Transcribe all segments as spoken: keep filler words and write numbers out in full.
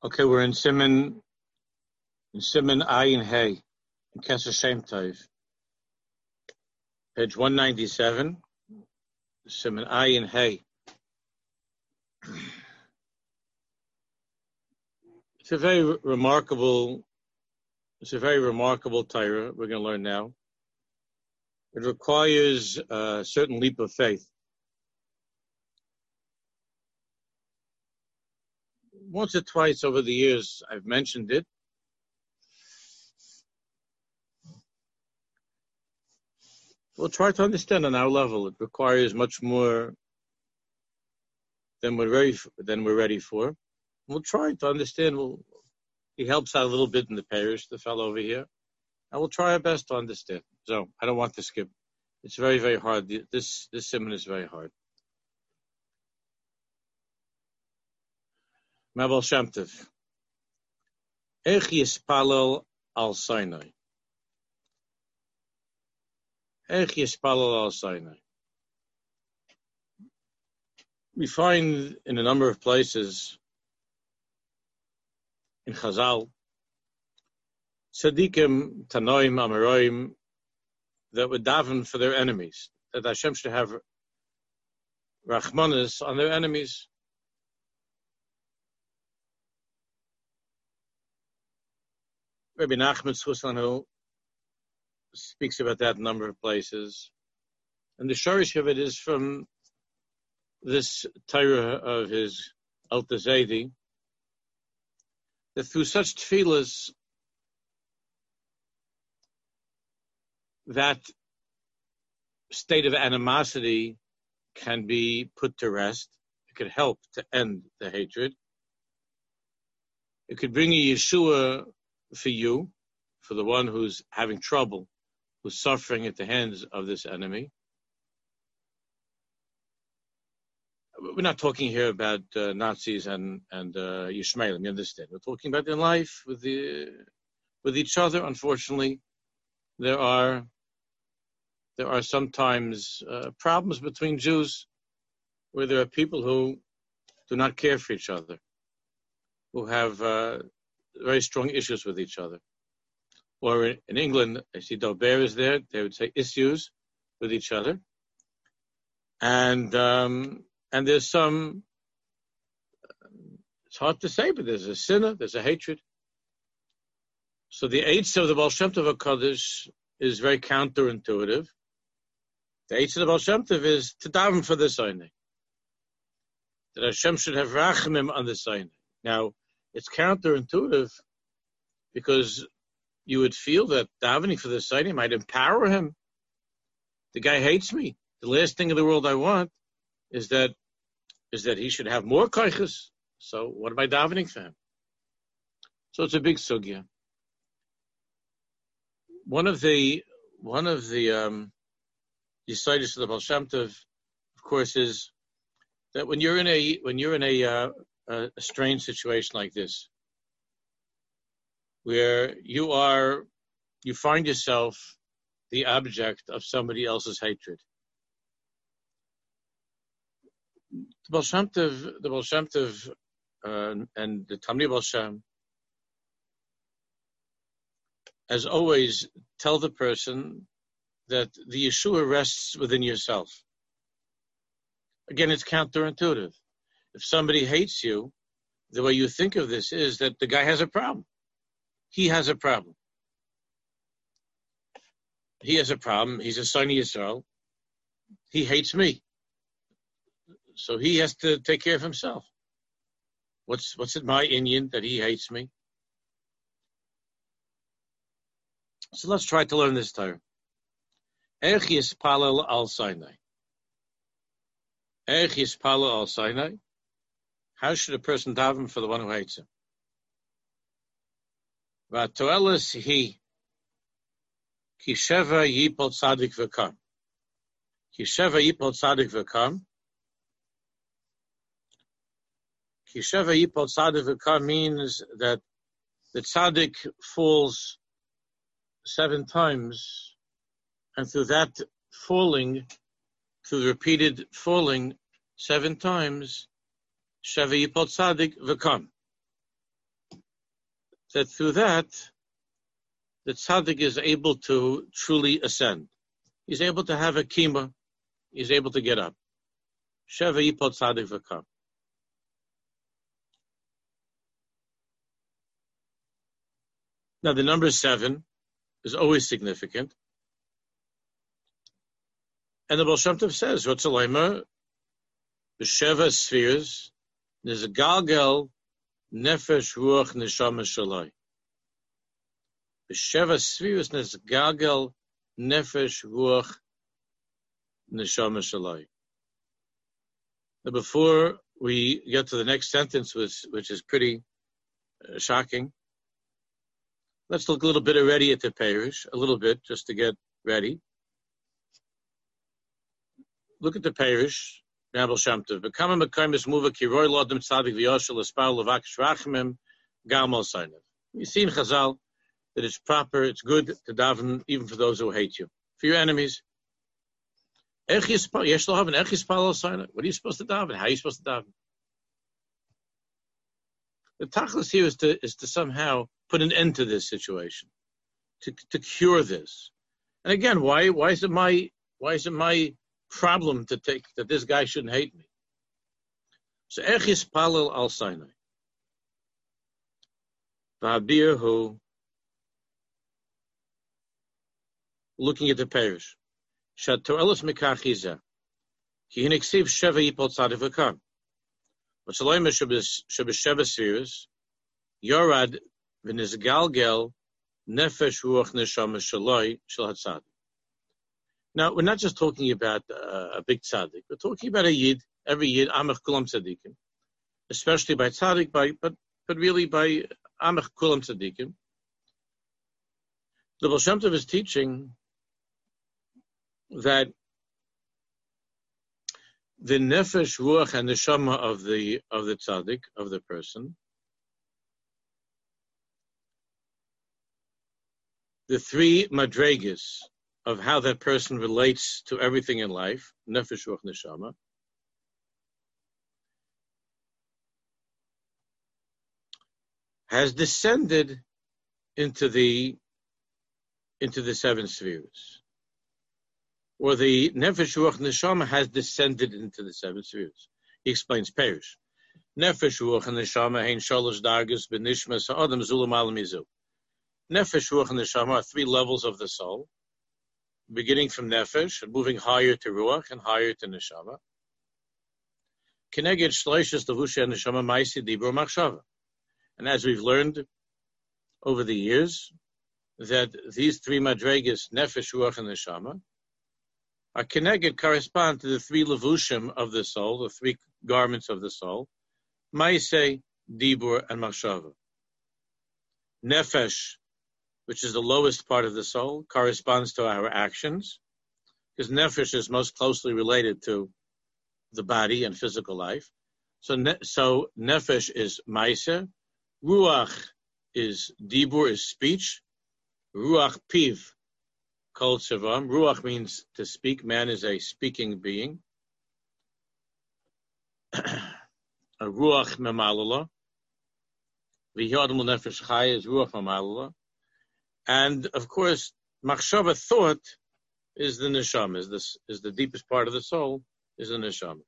Okay, we're in Siman, in Siman Ayin Hey, in Kesser Shem Tov, page one ninety-seven, Siman Ayin Hey. It's a very remarkable, it's a very remarkable Torah we're going to learn now. It requires a certain leap of faith. Once or twice over the years, I've mentioned it. We'll try to understand on our level. It requires much more than we're ready for, than we're ready for. We'll try to understand. We'll, he helps out a little bit in the parish, the fellow over here. And we'll try our best to understand. So I don't want to skip. It's very, very hard. This this simon is very hard. Mabal Shem Tov. Ech yispalel al Sinai. Ech yispalel al Sinai. We find in a number of places in Chazal, Tzadikim, Tanoim, Amoraim, that would daven for their enemies, that Hashem should have Rachmanis on their enemies. Rabbi Nachman Tzchus speaks about that in a number of places. And the shorish of it is from this Torah of his Alter Zaydi, that through such tefillas, that state of animosity can be put to rest. It could help to end the hatred. It could bring a Yeshua for you, for the one who's having trouble, who's suffering at the hands of this enemy. We're not talking here about uh, Nazis and and uh, Yishmaelim, you understand. We're talking about in life with the with each other. Unfortunately, there are there are sometimes uh, problems between Jews where there are people who do not care for each other, who have uh, very strong issues with each other. Or in, in England, I see Dober is there, they would say issues with each other. And um, and there's some, it's hard to say, but there's a sinner, there's a hatred. So the Eitz of the Baal Shem Tov HaKadosh is very counterintuitive. The Eitz of the Baal Shem Tov is to daven for the Sinai, that Hashem should have rachamim on the Sinai. Now, it's counterintuitive because you would feel that davening for the Sinai might empower him. The guy hates me. The last thing in the world I want is that is that he should have more koiches. So what am I davening for him? So it's a big sugya. One of the one of the um, Yisaitis of the Baal Shem Tov, of course, is that when you're in a when you're in a uh, a strange situation like this, where you are, you find yourself the object of somebody else's hatred. The Baal Shem Tov, the Baal Shem Tov, uh, and the Talmidei Baal Shem, as always, tell the person that the Yeshua rests within yourself. Again, it's counterintuitive. If somebody hates you, the way you think of this is that the guy has a problem. He has a problem. He has a problem. He's a son of Yisrael. He hates me. So he has to take care of himself. What's what's it my Indian that he hates me? So let's try to learn this Torah. Ech yispalel al Sinai. Ech yispalel al Sinai. How should a person daven for the one who hates him? V'atoeles hi ki sheva yipol tzadik v'kam. Ki sheva yipol tzadik v'kam. Ki sheva yipol tzadik v'kam means that the tzaddik falls seven times, and through that falling, through the repeated falling seven times, Sheva Yipol Tzadik V'Kam. that through that, the tzaddik is able to truly ascend. He's able to have a kima. He's able to get up. Sheva yipol tzaddik v'kam. Now the number seven is always significant. And the Baal Shem Tov says, Rotzalayma, the Sheva spheres, there's a galgal, nefesh, ruach, neshama, shalai. The Sheva spheres, there's a galgal, nefesh, ruach, neshama, shalai. Now before we get to the next sentence, which, which is pretty uh, shocking, let's look a little bit already at the Parish, a little bit, just to get ready. Look at the Parish, Baal Shem Tov. Bekama mekayim is muva kiroi lodem tzadik v'yoshel espar levakish rachmim gamal sainav. You see in Chazal that it's proper, it's good to daven even for those who hate you, for your enemies. What are you supposed to daven? How are you supposed to daven? The tachlis here is to is to somehow put an end to this situation, to to cure this. And again, why why is it my why is it my problem to take that this guy shouldn't hate me? So echis palel al Sinai. Va'abirhu, looking at the parish. Shatorelos mekachiza. Ki hineksiv sheva yipol tzadik v'kam. V'saloyma shebesheva spheres. Yorad v'nizgalgel nefesh ruach neshama shaloi shel hatzadik. Now, we're not just talking about uh, a big tzaddik. We're talking about a yid, every yid, amech kulam tzaddikim, especially by tzaddik, by, but but really by amech kulam tzaddikim. The Baal Shem Tov is teaching that the nefesh, ruach, and neshama of the of the tzaddik, of the person, the three madregas of how that person relates to everything in life, nefesh, ruach, neshama, has descended into the into the seven spheres, or the nefesh, ruach, neshama has descended into the seven spheres. He explains Perish. Nefesh, ruach, and neshama hein shalosh dargas b'nishma sa'adam zulam al mizu. Nefesh, ruach, and neshama are three levels of the soul, beginning from nefesh and moving higher to ruach and higher to neshama. Keneged shleishes levushei neshama ma'isi dibur machshava. And as we've learned over the years, that these three madregas, nefesh, ruach, and neshama, are keneged, correspond to the three levushim of the soul, the three garments of the soul, ma'isei, dibur, and machshava. Nefesh, which is the lowest part of the soul, corresponds to our actions, because nefesh is most closely related to the body and physical life. So, ne- so nefesh is ma'aseh, ruach is dibur, is speech, ruach piv, kol tzevam. Ruach means to speak. Man is a speaking being. A ruach memalala. V'yadam nefesh chai is ruach memalala. And of course, machshava, thought, is the neshama, is this is the deepest part of the soul, is the neshama.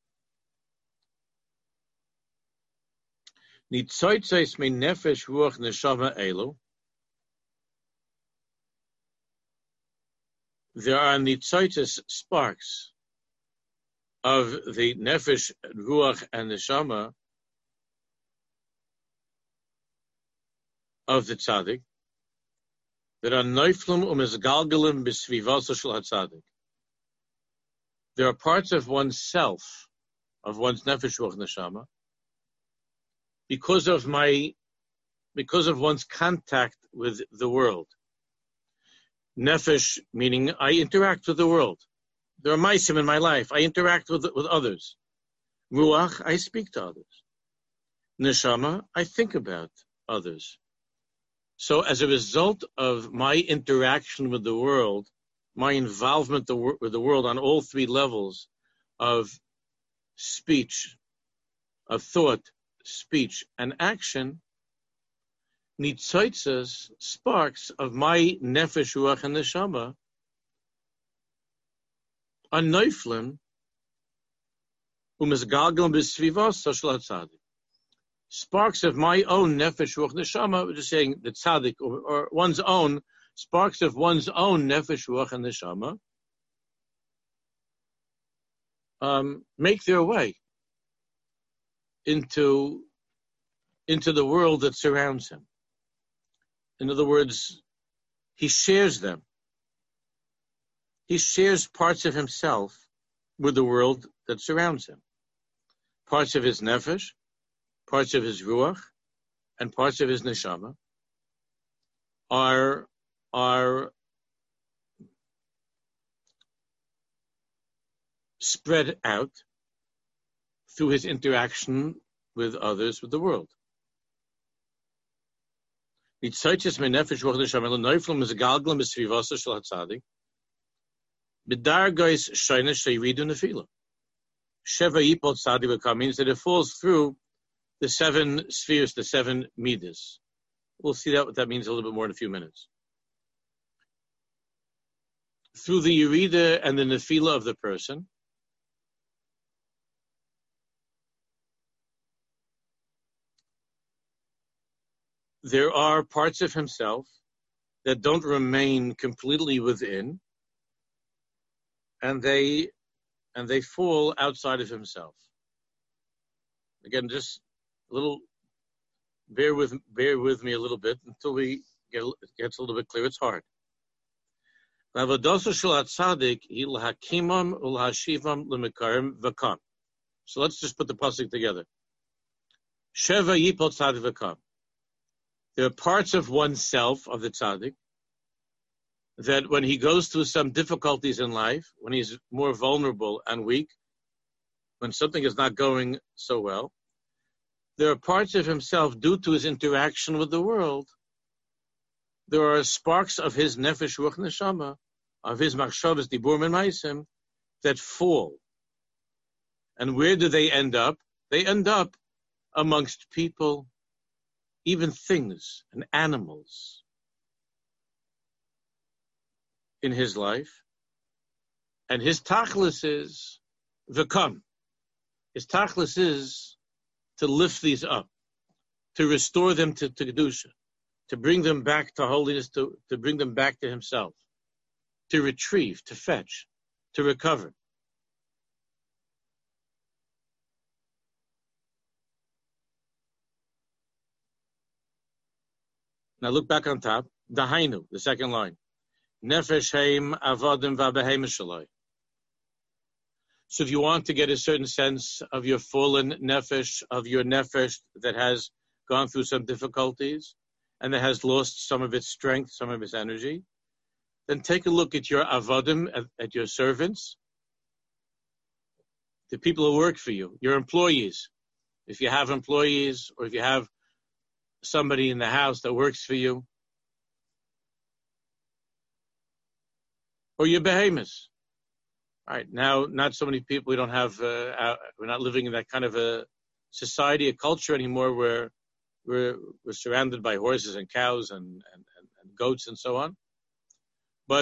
Nitzoytzes me nefesh ruach neshama elu. There are nitzoytzes, sparks of the nefesh, ruach, and neshama of the tzaddik that are neiflum umezgalgalim b'svivaso shel hatzadik. There are parts of oneself, of one's nefesh, ruach, neshama, because of my, because of one's contact with the world. Nefesh, meaning I interact with the world. There are maisim in my life. I interact with with others. Ruach, I speak to others. Neshama, I think about others. So as a result of my interaction with the world, my involvement with the world on all three levels of speech, of thought, speech, and action, nitzoitzes, sparks of my nefesh, ruach, and neshama are neuflim, umesgalgam b'svivos shel tzaddik. Sparks of my own nefesh, ruach, neshama, we're just saying the tzaddik, or, or one's own, sparks of one's own nefesh, ruach, and neshama, um, make their way into, into the world that surrounds him. In other words, he shares them. He shares parts of himself with the world that surrounds him. Parts of his nefesh, parts of his ruach, and parts of his neshama are, are spread out through his interaction with others, with the world. Nitzoitzes mein nefesh ruach neshama leneuflim mesgalglam b'svivasa shel hatzadik b'dargos shoynes sheyridu nefila. Sheva yipol tzadik v'kam means that it falls through the seven spheres, the seven midas. We'll see that what that means a little bit more in a few minutes. Through the yerida and the nefila of the person, there are parts of himself that don't remain completely within, and they and they fall outside of himself. Again, just a little, bear with bear with me a little bit until we get it gets a little bit clear. It's hard. So let's just put the pasuk together. Sheva yipol tzadik v'kam. There are parts of oneself, of the tzaddik, that when he goes through some difficulties in life, when he's more vulnerable and weak, when something is not going so well, there are parts of himself, due to his interaction with the world, there are sparks of his nefesh, ruach, neshama, of his machshavas, diburim, and maisim, that fall. And where do they end up? They end up amongst people, even things and animals in his life. And his tachlis is v'kam. His tachlis is to lift these up, to restore them to, to Kedusha, to bring them back to holiness, to, to bring them back to himself, to retrieve, to fetch, to recover. Now look back on top. Dahainu, the second line. Nefesh heim avodim v'abehem shaloi. So if you want to get a certain sense of your fallen nefesh, of your nefesh that has gone through some difficulties and that has lost some of its strength, some of its energy, then take a look at your avodim, at, at your servants, the people who work for you, your employees. If you have employees, or if you have somebody in the house that works for you, or your behemoths. All right, now, not so many people, we don't have, uh, we're not living in that kind of a society, a culture anymore where we're, we're surrounded by horses and cows and, and, and goats and so on. But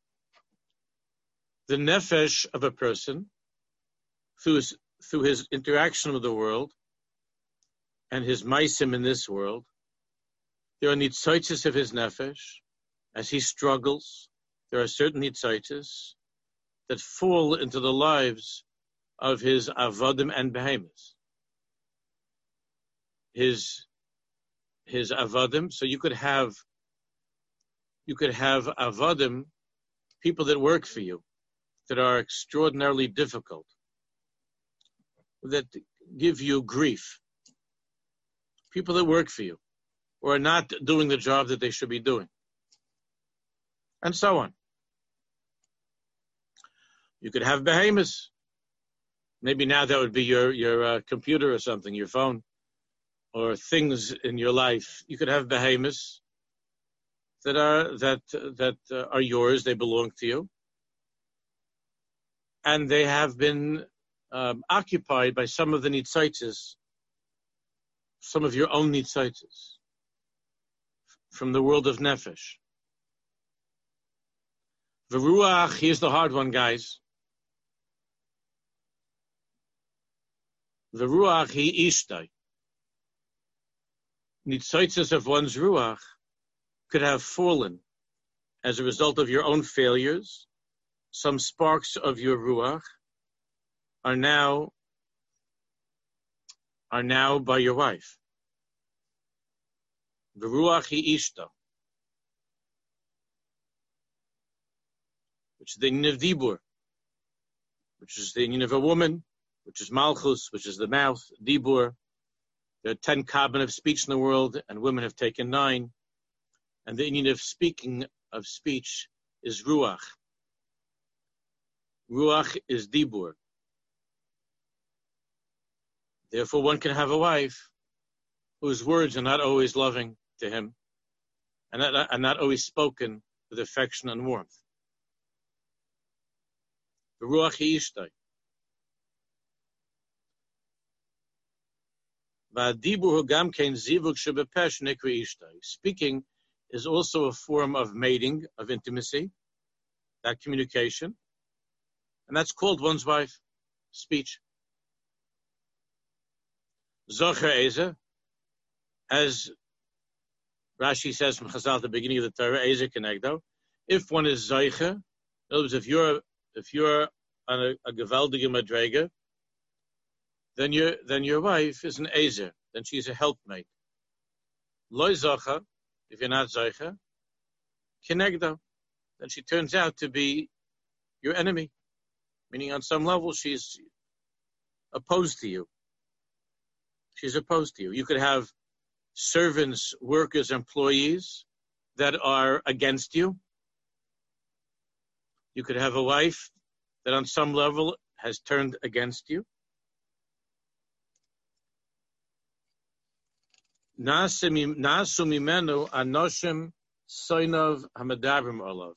the nefesh of a person, through his, through his interaction with the world and his maisim in this world, there are nitzoitzes of his nefesh. As he struggles, there are certain nitzoitzes that fall into the lives of his avodim and behemoths. His, his avodim, so you could have, you could have avodim, people that work for you, that are extraordinarily difficult, that give you grief. People that work for you, or are not doing the job that they should be doing. And so on. You could have behemoths. Maybe now that would be your, your uh, computer or something, your phone, or things in your life. You could have behemoths that are, that, that uh, are yours, they belong to you. And they have been um, occupied by some of the nitzoitzes, some of your own nitzoitzes. from the world of nefesh. The ruach, here's the hard one, guys. The ruach he ishtai. Nitzoitzes of one's ruach could have fallen as a result of your own failures. Some sparks of your ruach are now are now by your wife. The ruach he ishta, which is the union of dibur, which is the union of a woman, which is malchus, which is the mouth, dibur. There are ten carbon of speech in the world, and women have taken nine. And the union of speaking of speech is ruach. Ruach is dibur. Therefore, one can have a wife whose words are not always loving to him, and not, are not always spoken with affection and warmth. The ruach hi ishtai. Speaking is also a form of mating, of intimacy, that communication, and that's called one's wife, speech. Zocher Eze, as Rashi says from Chazal at the beginning of the Torah, Eze Kenegdo, if one is Zocher, in other words, if you're if you're on a, a Gewaldige Madrega, then your then your wife is an Ezer, then she's a helpmate. Loi Zocher, if you're not Zocher, Kenegdo, then she turns out to be your enemy, meaning on some level she's opposed to you. She's opposed to you. You could have servants, workers, employees that are against you. You could have a wife that on some level has turned against you. Nasu mimenu anoshim soinov hamadavrim olav.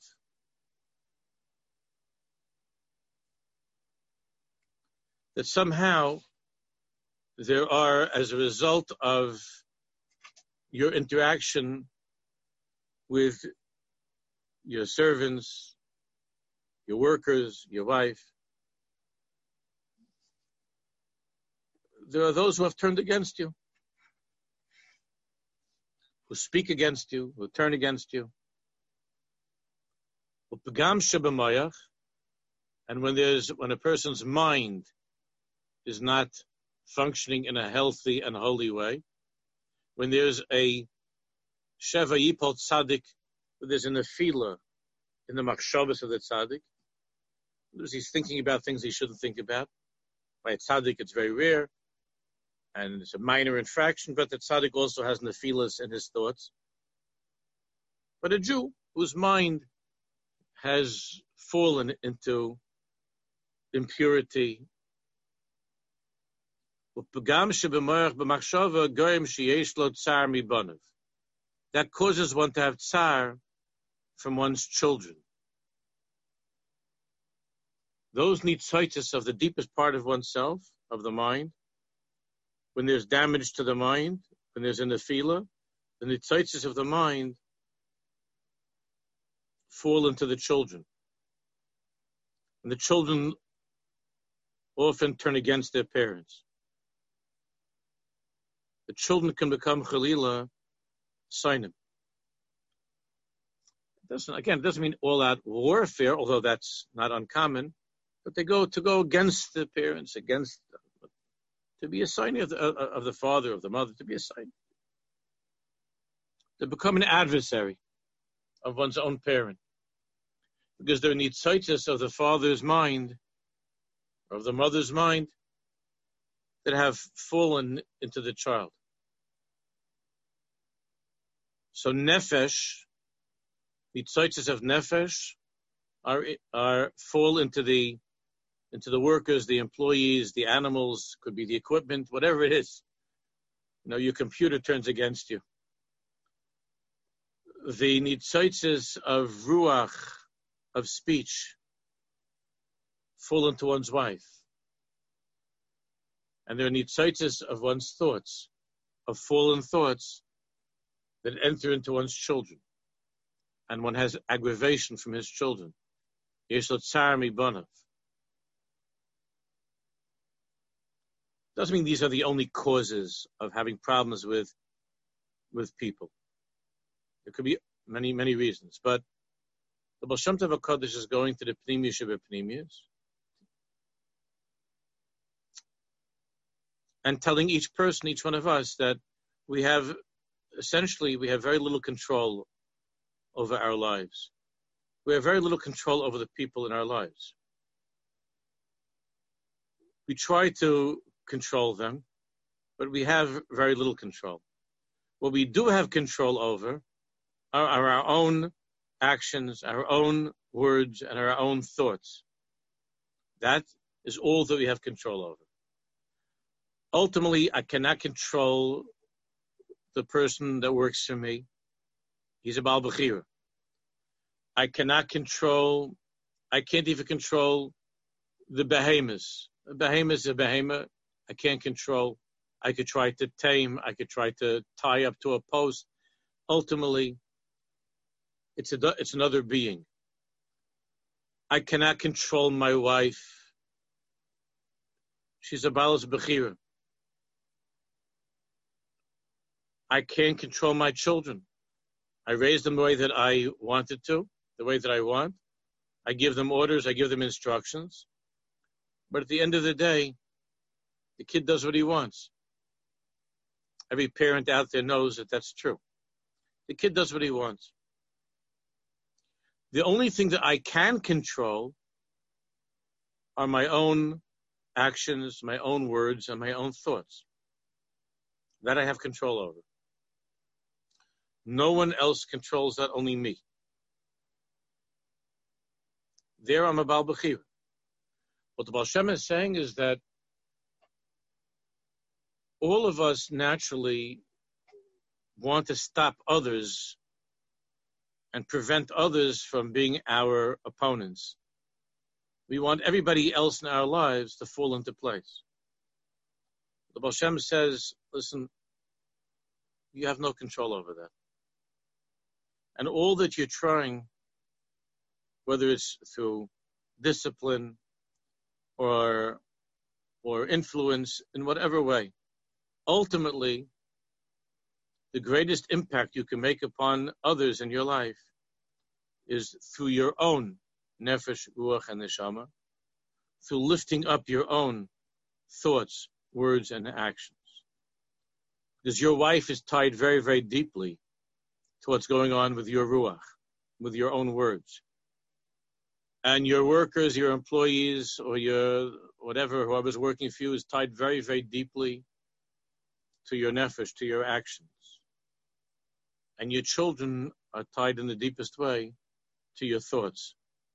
That somehow there are, as a result of your interaction with your servants, your workers, your wife, there are those who have turned against you, who speak against you, who turn against you. And when there's when a person's mind is not functioning in a healthy and holy way, when there's a Sheva Yipol Tzaddik, when there's an Afila in the Machshavas of the Tzaddik, he's thinking about things he shouldn't think about. By a Tzaddik, it's very rare, and it's a minor infraction, but the Tzaddik also has Nefilas in his thoughts. But a Jew whose mind has fallen into impurity, that causes one to have tsar from one's children. Those nitzoitzes of the deepest part of oneself, of the mind, when there's damage to the mind, when there's a nefila, the nitzoitzes of the mind fall into the children. And the children often turn against their parents. The children can become Chalila Sainim. It doesn't, again, it doesn't mean all-out warfare, although that's not uncommon, but they go to go against the parents, against them, to be a sign of the, of the father, of the mother, to be a sign. To become an adversary of one's own parent. Because there are nitzoitzes of the father's mind, of the mother's mind, that have fallen into the child. So nefesh, the tzaitzes of nefesh, are are fall into the into the workers, the employees, the animals, could be the equipment, whatever it is. You know, your computer turns against you. The nitzaitzes of ruach, of speech, fall into one's wife. And there are nitzaitzes of one's thoughts, of fallen thoughts, that enter into one's children, and one has aggravation from his children. Yesh lo tsar mibanav. Doesn't mean these are the only causes of having problems with, with people. There could be many, many reasons, but the Baal Shem Tov HaKadosh is going to the Pnimiyus Shebepnimiyus and telling each person, each one of us, that we have, essentially, we have very little control over our lives. We have very little control over the people in our lives. We try to control them, but we have very little control. What we do have control over are, are our own actions, our own words, and our own thoughts. That is all that we have control over. Ultimately, I cannot control the person that works for me. He's a Baal Bechira. I cannot control, I can't even control the behemoths. A behemoth is a behemoth. I can't control. I could try to tame. I could try to tie up to a post. Ultimately, it's a, it's another being. I cannot control my wife. She's a Baal's Bechira. I can't control my children. I raise them the way that I wanted to, the way that I want. I give them orders. I give them instructions. But at the end of the day, the kid does what he wants. Every parent out there knows that that's true. The kid does what he wants. The only thing that I can control are my own actions, my own words, and my own thoughts. That I have control over. No one else controls that, only me. There I'm a Baal Bechira. What the Baal Shem is saying is that all of us naturally want to stop others and prevent others from being our opponents. We want everybody else in our lives to fall into place. The Baal Shem says, listen, you have no control over that. And all that you're trying, whether it's through discipline or, or influence in whatever way, ultimately, the greatest impact you can make upon others in your life is through your own nefesh, ruach, and neshama, through lifting up your own thoughts, words, and actions. Because your wife is tied very, very deeply to what's going on with your ruach, with your own words. And your workers, your employees, or your whatever, whoever's working for you is tied very, very deeply to your nefesh, to your actions. And your children are tied in the deepest way to your thoughts.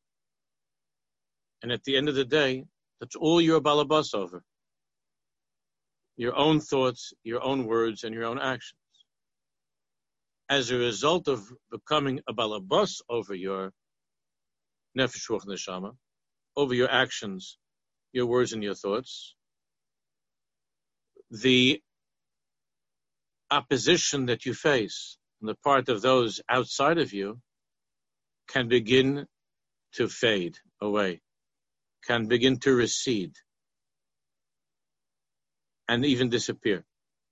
And at the end of the day, that's all you're a balabas over. Your own thoughts, your own words, and your own actions. As a result of becoming a balabas over your nefesh, ruach, neshama, over your actions, your words, and your thoughts, the opposition that you face on the part of those outside of you can begin to fade away, can begin to recede, and even disappear.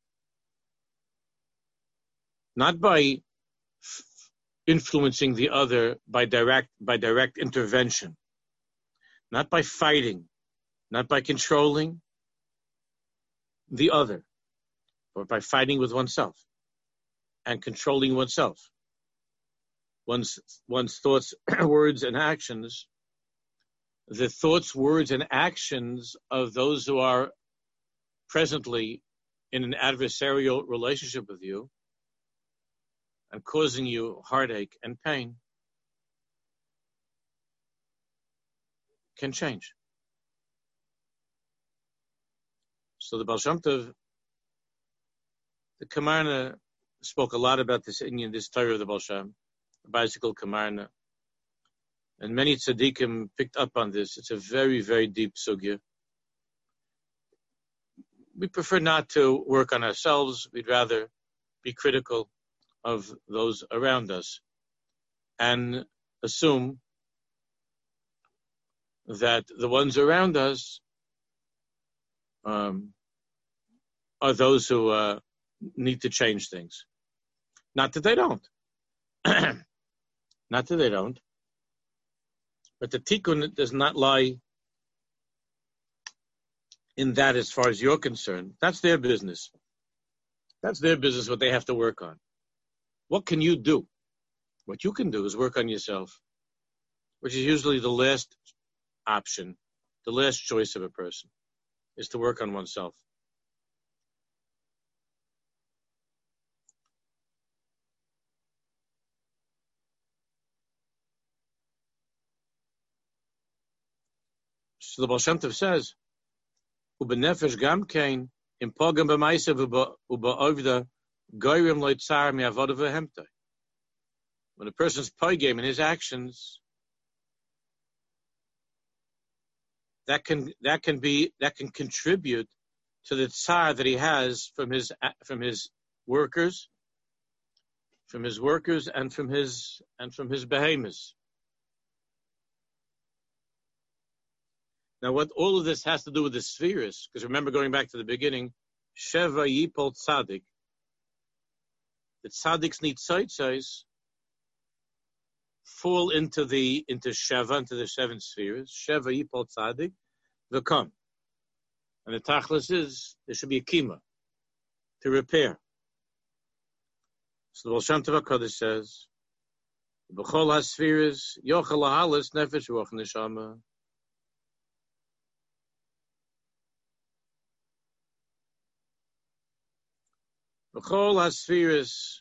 Not by f- influencing the other by direct by direct intervention, not by fighting, not by controlling the other, but by fighting with oneself and controlling oneself. One's, one's thoughts, words, and actions, the thoughts, words, and actions of those who are presently in an adversarial relationship with you and causing you heartache and pain can change. So the Baal Shem Tov, the Kamarna, spoke a lot about this in this Torah of the Baal Shem, the bicycle Kamarna. And many tzaddikim picked up on this. It's a very, very deep sugya. We prefer not to work on ourselves. We'd rather be critical of those around us and assume that the ones around us um, are those who uh, need to change things. Not that they don't. Not that they don't. But the tikkun does not lie in that as far as you're concerned. That's their business. That's their business, what they have to work on. What can you do? What you can do is work on yourself, which is usually the last option, the last choice of a person, is to work on oneself. So the Baal Shem Tov says, "Ubenefesh gam kein im pogam b'maisav ube'ovda goyrim lo tzar mi'avoda v'hemtay." When a person's pogam in his actions, that can that can be that can contribute to the tsar that he has from his from his workers, from his workers and from his and from his behemoths. Now, what all of this has to do with the spheres, because remember, going back to the beginning, Sheva Yipol Tzadik, the tzaddiks need tzaitzais fall into the into Sheva, into the seven spheres. Sheva Yipol Tzadik, will come, and the tachlis is there should be a kima to repair. So the Baal Shem Tov HaKadosh says, "B'chol haspheres yochel lahalis nefesh ruach neshama." B'chol haspheres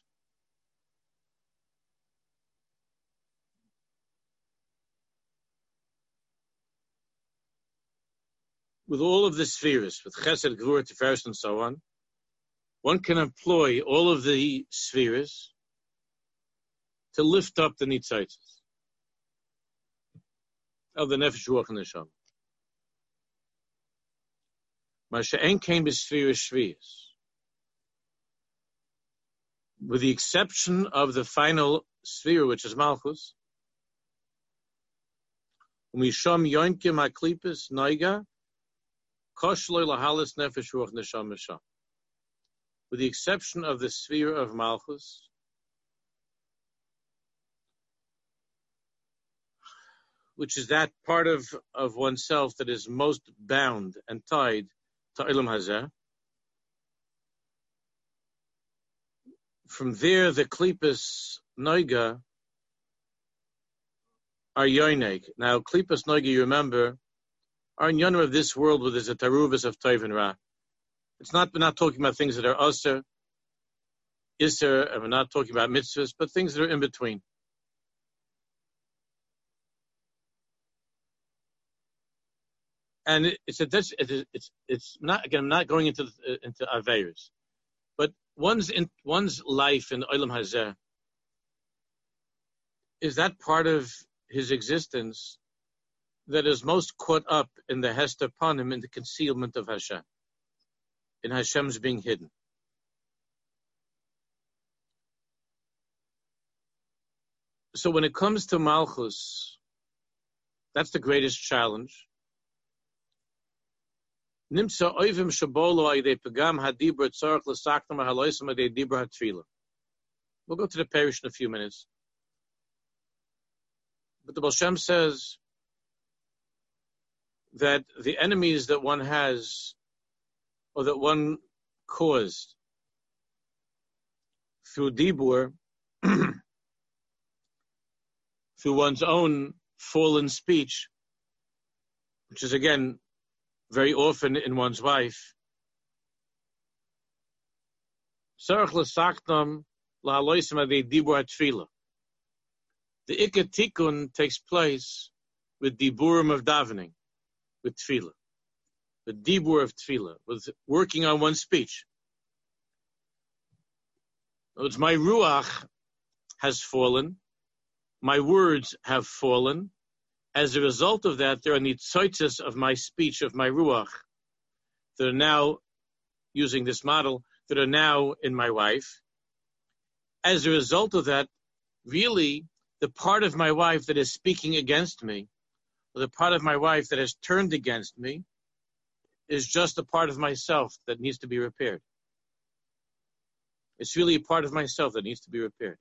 with all of the spheres, with Chesed, Gvura, Tiferes, and so on, one can employ all of the spheres to lift up the Nitzaitis of the Nefesh, Ruach, and Neshama. Masha'en came to spheres, spheres. With the exception of the final sphere, which is Malchus, Umisham Yoinkim HaKlipis Noiga, Koshloi Lahalis Nefesh Ruach Neshama Sham. With the exception of the sphere of Malchus, which is that part of, of oneself that is most bound and tied to Olam Hazeh. From there, the Klippas Noiga are Yoineg. Now, Klippas Noiga, you remember, are in Yoner of this world where there's a Taruvas of Tov and Ra. It's not, we're not talking about things that are Aser, Isser, and we're not talking about mitzvahs, but things that are in between. And it, it's, a, it's, it's, it's not, again, I'm not going into, into Aveiros, but one's in, one's life in Olam Hazeh, is that part of his existence that is most caught up in the Hester Panim, in the concealment of Hashem, in Hashem's being hidden. So when it comes to Malchus, that's the greatest challenge. Nimsa oivim shabolo ayde pegam hadibra tzarech l'saktam haloisam ayde dibra hatfila. We'll go to the parish in a few minutes. But the Baal Shem says that the enemies that one has, or that one caused through dibur, through one's own fallen speech, which is again very often in one's wife. The Ikka Tikkun takes place with diburim of davening, with tefillah, the dibur of tefillah, with working on one's speech. It's my ruach has fallen, my words have fallen. As a result of that, there are nitzoitzes of my speech, of my ruach, that are now, using this model, that are now in my wife. as a result of that, really, the part of my wife that is speaking against me, or the part of my wife that has turned against me, is just a part of myself that needs to be repaired. It's really a part of myself that needs to be repaired.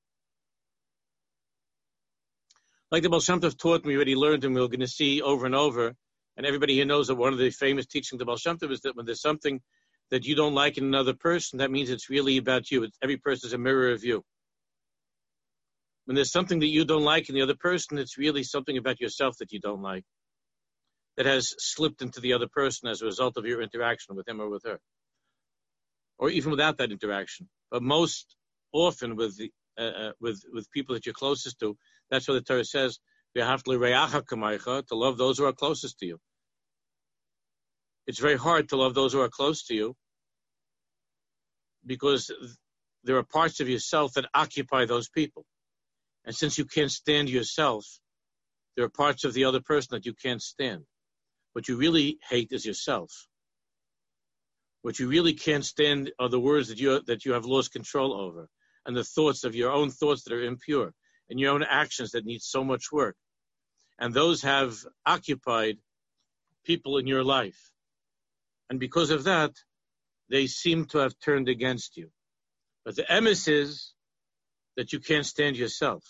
Like the Baal Shem Tov taught me, what he learned, and we're going to see over and over, and everybody here knows that one of the famous teachings of the Baal Shem Tov is that when there's something that you don't like in another person, that means it's really about you. It's, every person is a mirror of you. When there's something that you don't like in the other person, it's really something about yourself that you don't like, that has slipped into the other person as a result of your interaction with him or with her, or even without that interaction. But most often with the, uh, uh, with with people that you're closest to, that's what the Torah says, to love those who are closest to you. It's very hard to love those who are close to you because there are parts of yourself that occupy those people. And since you can't stand yourself, there are parts of the other person that you can't stand. What you really hate is yourself. What you really can't stand are the words that you that you have lost control over, and the thoughts of your own thoughts that are impure, and your own actions that need so much work. And those have occupied people in your life. And because of that, they seem to have turned against you. But the emes is that you can't stand yourself.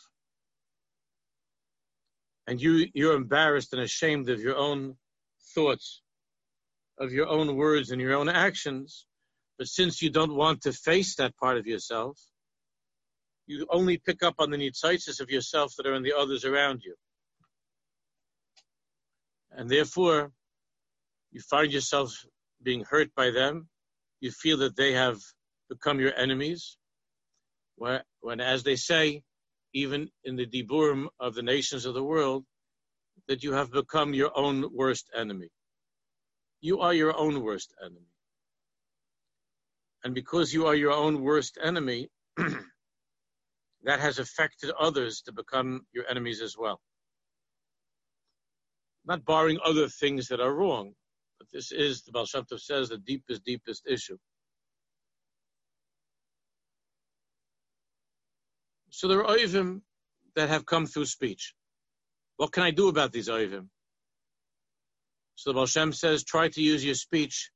And you, you're embarrassed and ashamed of your own thoughts, of your own words and your own actions. But since you don't want to face that part of yourself, you only pick up on the nitzitzis of yourself that are in the others around you. And therefore, you find yourself being hurt by them. You feel that they have become your enemies. When, when as they say, even in the diburim of the nations of the world, that you have become your own worst enemy. You are your own worst enemy. And because you are your own worst enemy, that has affected others to become your enemies as well. Not barring other things that are wrong, but this is, the Baal Shem Tov says, the deepest, deepest issue. So there are oivim that have come through speech. What can I do about these oivim? So the Baal Shem says, try to use your speech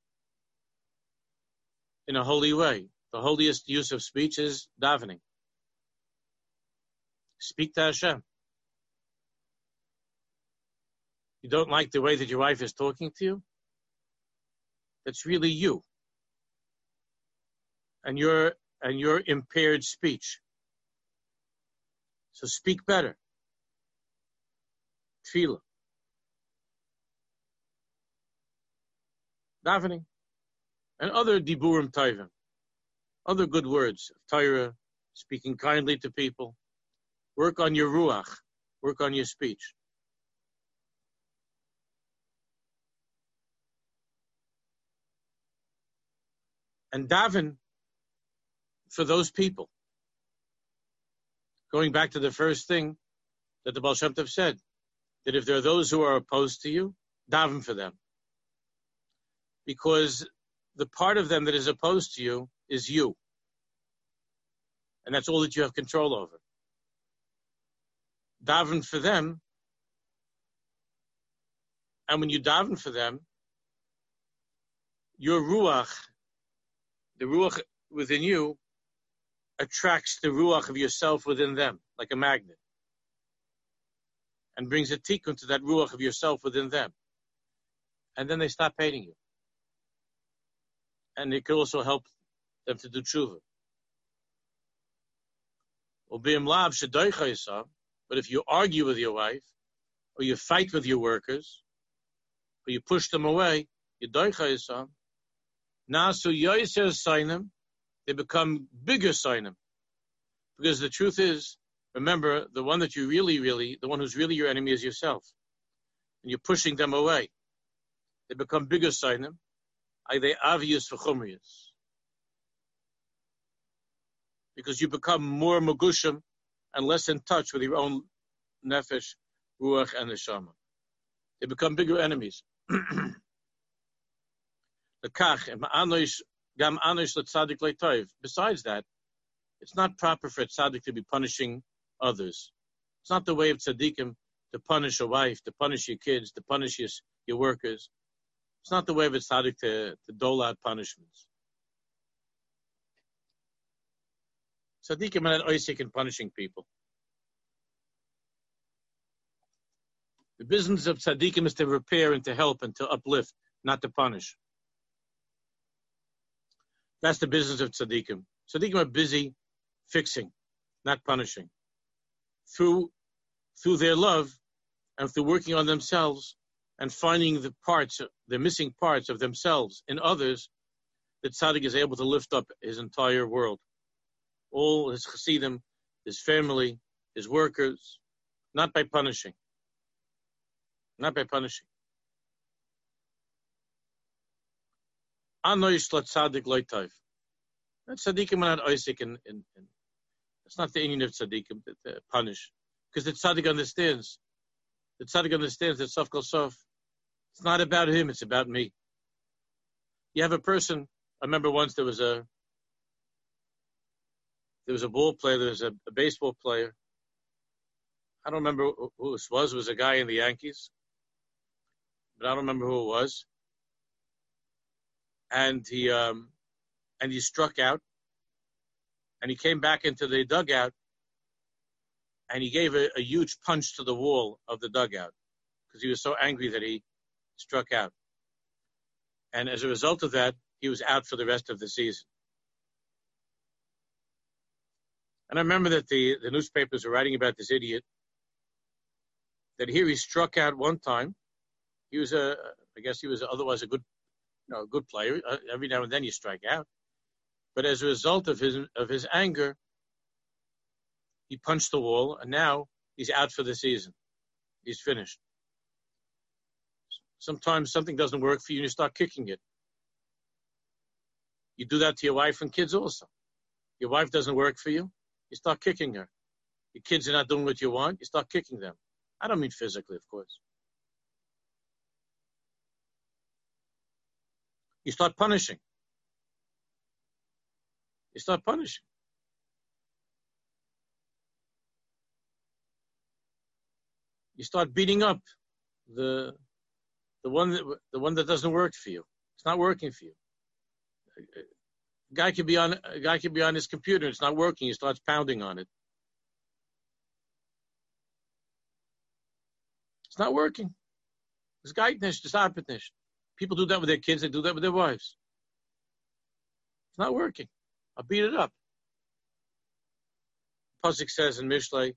in a holy way. The holiest use of speech is davening. Speak to Hashem. You don't like the way that your wife is talking to you? That's really you. And your and your impaired speech. So speak better. Tefillah. Davening. And other diburim tovim. Other good words. Torah, speaking kindly to people. Work on your ruach. Work on your speech. And daven for those people. Going back to the first thing that the Baal Shem Tov said, that if there are those who are opposed to you, daven for them. Because the part of them that is opposed to you is you. And that's all that you have control over. Daven for them. And when you daven for them, your ruach, the ruach within you, attracts the ruach of yourself within them, like a magnet. And brings a tikkun to that ruach of yourself within them. And then they stop hating you. And it can also help them to do tshuva. But if you argue with your wife, or you fight with your workers, or you push them away, they become bigger signim. Because the truth is, remember, the one that you really, really, the one who's really your enemy is yourself. And you're pushing them away. They become bigger signim. They avius v'chumrius. Because you become more magushim and less in touch with your own nefesh, ruach, and neshama. They become bigger enemies. Besides that, It's not proper for a tzaddik to be punishing others. It's not the way of tzaddikim to punish a wife, to punish your kids, to punish your, your workers. It's not the way of a tzaddik to, to dole out punishments. Tzaddikim are not oisik in punishing people. The business of tzaddikim is to repair and to help and to uplift, not to punish. That's the business of tzaddikim. Tzaddikim are busy fixing, not punishing. Through, through their love and through working on themselves and finding the parts, the missing parts of themselves in others, the tzaddik is able to lift up his entire world. All his chassidim, his family, his workers, not by punishing. Not by punishing. Anoish la tzaddik loitayv. Tzaddikim are not oisik in, in, in. It's not the union of tzaddikim to, to punish. Because the tzaddik understands. The tzaddik understands that sof kol sof. It's not about him, it's about me. You have a person, I remember once there was a there was a ball player, there was a, a baseball player. I don't remember who this was. It was a guy in the Yankees. But I don't remember who it was. And he um, and he struck out. And he came back into the dugout. And he gave a, a huge punch to the wall of the dugout because he was so angry that he struck out. And as a result of that, he was out for the rest of the season. And I remember that the, the newspapers were writing about this idiot, that here he struck out one time. He was a, I guess he was otherwise a good, you know, a good player. Uh, every now and then you strike out. But as a result of his of his anger, he punched the wall, and now he's out for the season. He's finished. Sometimes something doesn't work for you, and you start kicking it. You do that to your wife and kids also. Your wife doesn't work for you, you start kicking her. Your kids are not doing what you want, you start kicking them. I don't mean physically, of course. You start punishing. You start punishing. You start beating up the the one that the one that doesn't work for you. It's not working for you. A guy could be on a guy could be on his computer. It's not working. He starts pounding on it. It's not working. It's geitnish. It's arbitnish. People do that with their kids. They do that with their wives. It's not working. I'll beat it up. Pasuk says in Mishlei,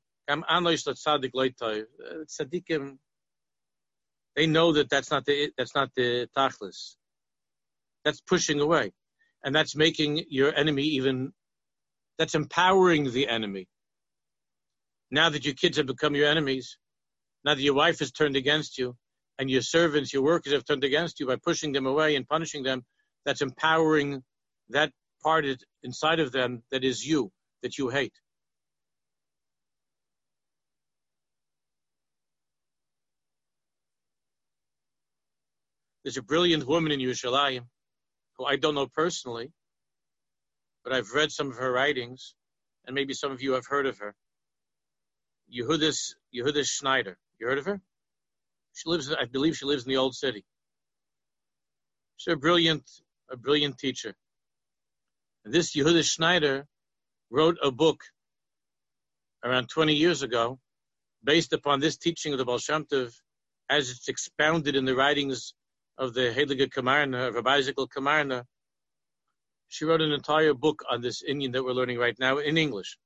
tzaddikim, they know that that's not the that's not the tachlis. That's pushing away, and that's making your enemy even. That's empowering the enemy. Now that your kids have become your enemies, now that your wife has turned against you, and your servants, your workers have turned against you by pushing them away and punishing them, that's empowering that part inside of them that is you, that you hate. There's a brilliant woman in Yerushalayim who I don't know personally, but I've read some of her writings, and maybe some of you have heard of her. Yehudis, Yehudis Schneider. You heard of her? She lives, I believe she lives in the Old City. She's a brilliant, a brilliant teacher. And this Yehudis Schneider wrote a book around twenty years ago based upon this teaching of the Baal Shem Tov as it's expounded in the writings of the Heilige Kamarna, of Rabbi Ezekiel Kamarna. She wrote an entire book on this Indian that we're learning right now in English.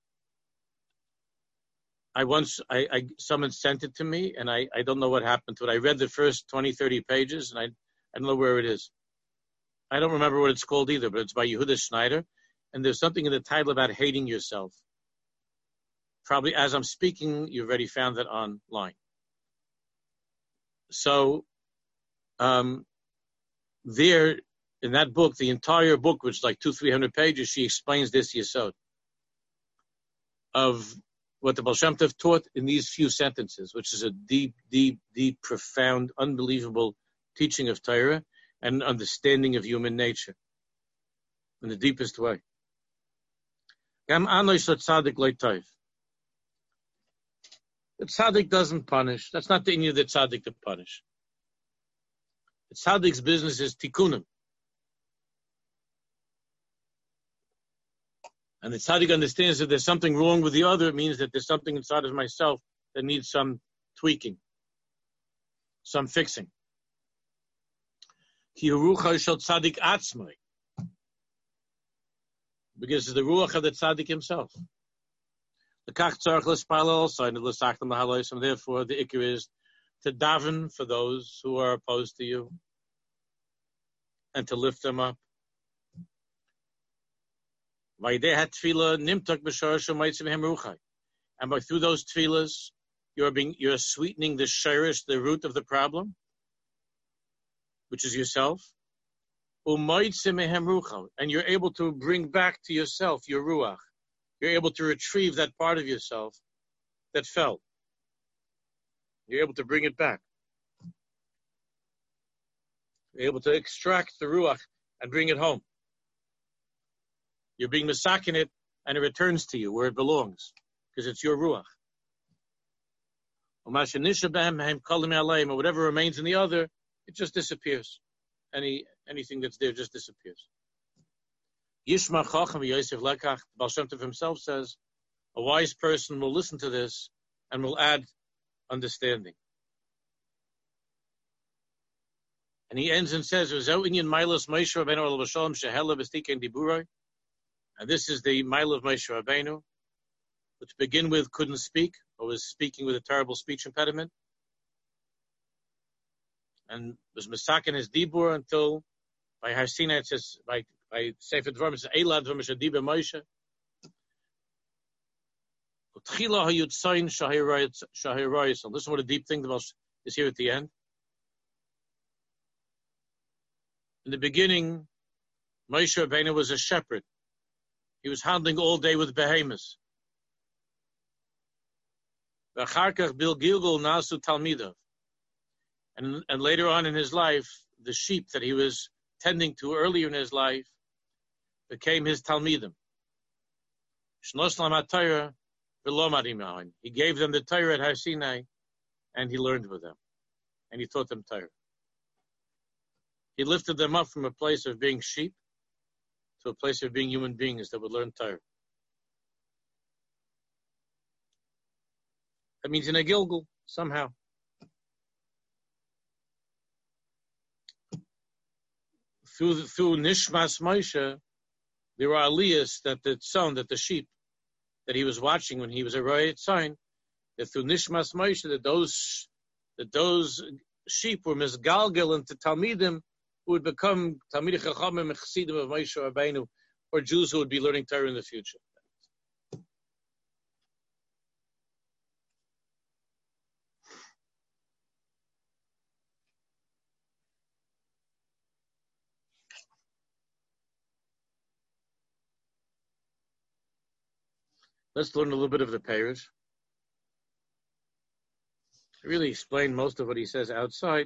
I once, I, I someone sent it to me, and I, I don't know what happened to it. I read the first twenty, thirty pages, and I, I don't know where it is. I don't remember what it's called either, but it's by Yehudis Schneider, and there's something in the title about hating yourself. Probably as I'm speaking, you've already found that online. So, um, there, in that book, the entire book, which is like two, three hundred pages, she explains this yesod of what the Baal Shem Tov taught in these few sentences, which is a deep, deep, deep, profound, unbelievable teaching of Torah and understanding of human nature in the deepest way. Gam anois lo tzaddik lo toiv. The tzaddik doesn't punish. That's not the inyan of the tzaddik to punish. The tzaddik's business is tikkunim. And the tzaddik understands that there's something wrong with the other. It means that there's something inside of myself that needs some tweaking, some fixing. Ki ruach shel tzaddik atzmai. Because it's the ruach of the tzaddik himself. The kach tzarich l'spalel also, and l'sachtem l'halos, and therefore the ikar is to daven for those who are opposed to you, and to lift them up. And by through those tefillas, you're being you're sweetening the shirish, the root of the problem, which is yourself. And you're able to bring back to yourself your ruach. You're able to retrieve that part of yourself that fell. You're able to bring it back. You're able to extract the ruach and bring it home. You're being masakin it, and it returns to you where it belongs, because it's your ruach. Or whatever remains in the other, it just disappears. Any anything that's there just disappears. Yishma Chacham Yosef Lekach, Baal Shem Tov himself says, a wise person will listen to this and will add understanding. And he ends and says, and this is the mile of Moshe Rabbeinu, which to begin with couldn't speak, or was speaking with a terrible speech impediment, and was masakin his dibur until by Har Sinai it says, by by Sefer Dvarim it says, Eilad v'Moshe dibur Moshe. Listen what a deep thing is here at the end. In the beginning, Moshe Rabbeinu was a shepherd. He was handling all day with behemoths. And, and later on in his life, the sheep that he was tending to earlier in his life became his talmidim. He gave them the Torah at Har Sinai, and he learned with them, and he taught them Torah. He lifted them up from a place of being sheep to a place of being human beings that would learn Torah. That means in a Gilgal, somehow. Through, the, through Nishmas Moshe, there were aliyahs that the son, that the sheep that he was watching when he was a Royat sign, that through Nishmas Moshe, that those, that those sheep were misgalgal into Talmidim, who would become Talmidei Chachamim and Chassidim of Moshe Rabbeinu, or Jews who would be learning Torah in the future. Let's learn a little bit of the Peirush. I really explained most of what he says outside.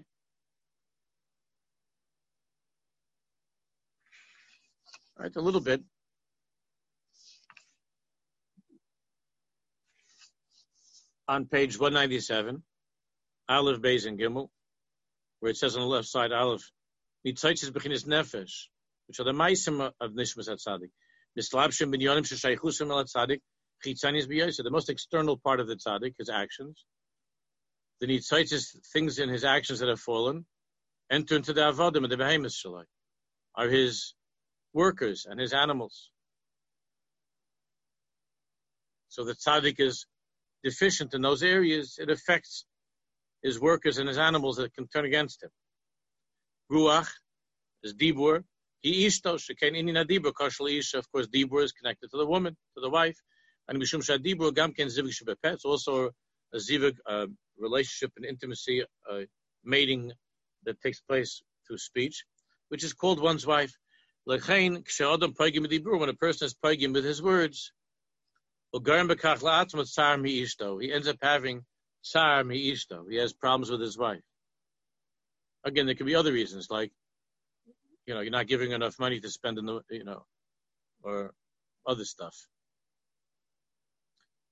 All right, a little bit. On page one ninety-seven, Aleph, Beis, and Gimel, where it says on the left side, Aleph, Nitzaitzes Bechinis Nefesh, which are the Maisim of Nishmas HaTzadik. Mislabshim bin Yonim Sheshaychusim El HaTzadik, Chitzanis B'Yosef, the most external part of the Tzadik, his actions. The Nitzaitzes, things in his actions that have fallen, enter into the Avodim and the Behemoth Shalai, are his workers and his animals. So the tzaddik is deficient in those areas. It affects his workers and his animals that can turn against him. Ruach is dibur. He ishto shekain inina dibur kashal isha. Of course, dibur is connected to the woman, to the wife. And mishum shadibur gam ken zivig shebepet. It's also a zivig uh, relationship and intimacy, uh, mating that takes place through speech, which is called one's wife. When a person is paigim with his words, he ends up having tsar mi ishto. He has problems with his wife. Again, there could be other reasons, like, you know, you're not giving enough money to spend in the, you know, or other stuff.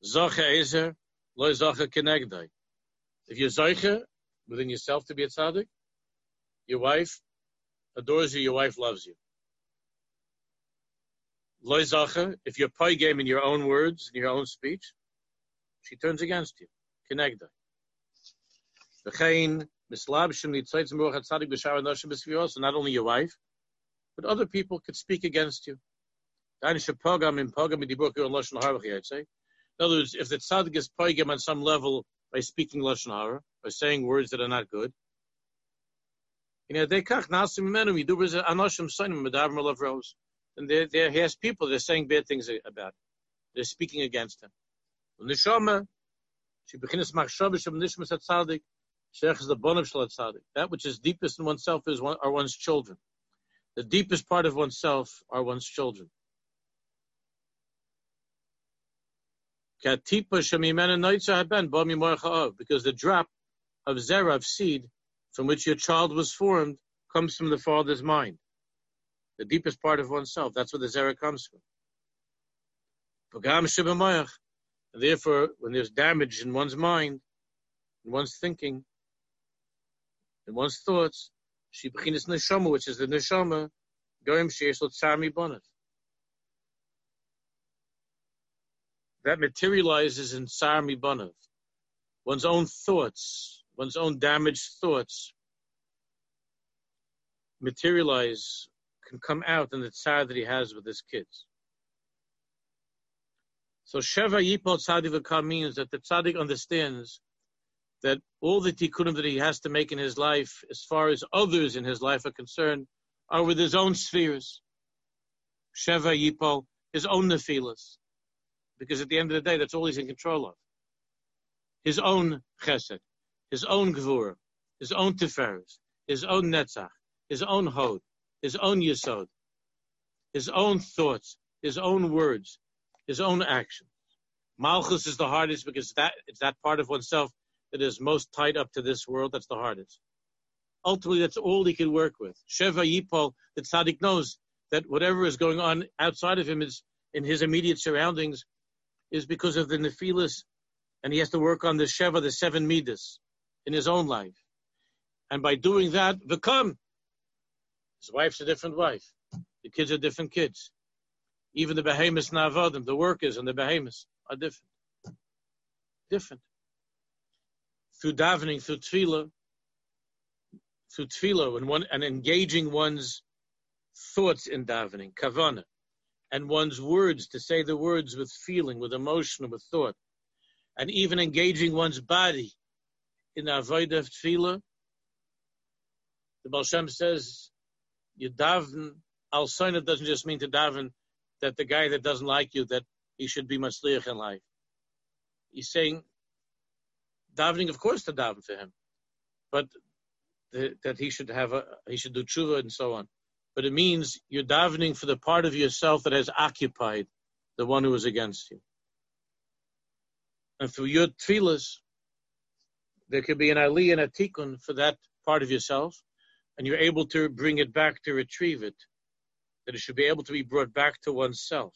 Zoche ezer, lo zoche kenegdai. If you're zoche within yourself to be a tzaddik, your wife adores you, your wife loves you. Lo zoche, if you're poigem in your own words, in your own speech, she turns against you. Kenegdai. V'chein mislabshim nitzaitz meruach tzaddik b'shar anoshim b'sfiros, so not only your wife, but other people could speak against you. In other words, if the tzaddik is poigem on some level by speaking lashon hara, by saying words that are not good, you know, they kach nasim menum yidubers anoshim sonim medavam alav rose, and there, there he has people they're saying bad things about him. They're speaking against him. Neshama, she bechinas machshava shem nishmas tzaddik, sheich is the bonav shel tzaddik. That which is deepest in oneself is one, are one's children. The deepest part of oneself are one's children. Because the drop of zera, of seed, from which your child was formed, comes from the father's mind. The deepest part of oneself. That's where the zera comes from. And therefore, when there's damage in one's mind, in one's thinking, in one's thoughts, she bechinas neshama, which is the neshama, goyim sheish lo tsar mibonav. That materializes in tsar mibonav. One's own thoughts, one's own damaged thoughts, materialize, can come out in the tsar that he has with his kids. So Sheva Yipol Tzaddik V'Kal means that the tzaddik understands that all the tikkunim that he has to make in his life, as far as others in his life are concerned, are with his own spheres. Sheva Yipol, his own nephilas. Because at the end of the day, that's all he's in control of. His own chesed, his own gvura, his own tiferes, his own netzach, his own hod, his own yesod, his own thoughts, his own words, his own actions. Malchus is the hardest because that it's that part of oneself that is most tied up to this world. That's the hardest. Ultimately, that's all he can work with. Sheva Yipol, the tzaddik knows that whatever is going on outside of him is in his immediate surroundings is because of the nephilas, and he has to work on the Sheva, the seven midas, in his own life. And by doing that, v'kam, his wife's a different wife. The kids are different kids. Even the behemoths na'avadim, the workers and the behemoths are different. Different. Through davening, through tefillah, through tefillah, and, one, and engaging one's thoughts in davening, kavanah, and one's words, to say the words with feeling, with emotion, with thought, and even engaging one's body in avodah of tefillah. The Baal Shem says, you daven, al soina doesn't just mean to daven that the guy that doesn't like you, that he should be matzliach in life. He's saying, davening, of course, to daven for him, but the, that he should have a, he should do tshuva and so on. But it means you're davening for the part of yourself that has occupied the one who is against you. And through your tefillas, there could be an aliyah and a tikkun for that part of yourself, and you're able to bring it back, to retrieve it, that it should be able to be brought back to oneself.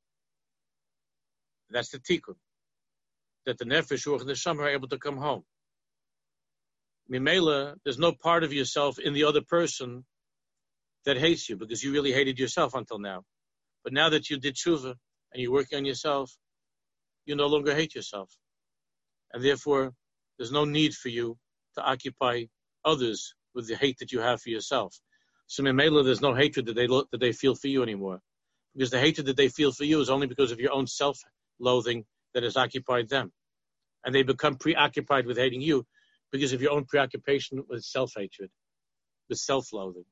That's the tikkun, that the nefesh, ruach, and the neshama are able to come home. Mimela, there's no part of yourself in the other person that hates you, because you really hated yourself until now. But now that you did tshuva and you're working on yourself, you no longer hate yourself. And therefore, there's no need for you to occupy others with the hate that you have for yourself. So Mimela, there's no hatred that they lo- that they feel for you anymore. Because the hatred that they feel for you is only because of your own self-loathing that has occupied them. And they become preoccupied with hating you because of your own preoccupation with self-hatred, with self-loathing.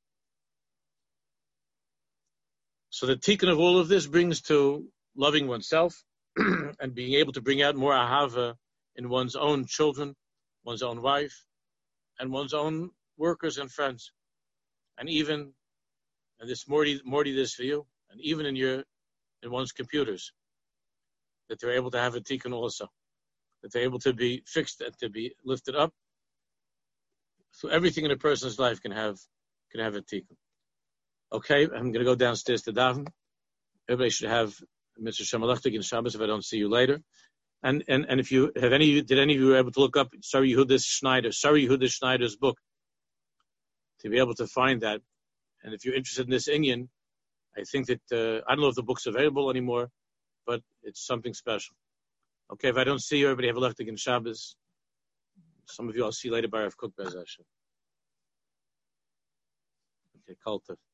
So the tikkun of all of this brings to loving oneself and being able to bring out more ahava in one's own children, one's own wife, and one's own workers and friends. And even, and this Morty, Morty this for you, and even in your, in one's computers, that they're able to have a tikkun also, that they're able to be fixed and to be lifted up. So everything in a person's life can have, can have a tikkun. Okay, I'm going to go downstairs to daven. Everybody should have Mister Shamalachtik and Shabbos if I don't see you later. And and and if you have any, did any of you were able to look up Sorry Yehuda Schneider, Sorry Yehuda Schneider's book, to be able to find that? And if you're interested in this Inyan, I think that uh, I don't know if the book's available anymore, but it's something special. Okay, if I don't see you, everybody have a lechtig in Shabbos. Some of you I'll see later by Rav Kook Bez Hashem. Okay, Kulta.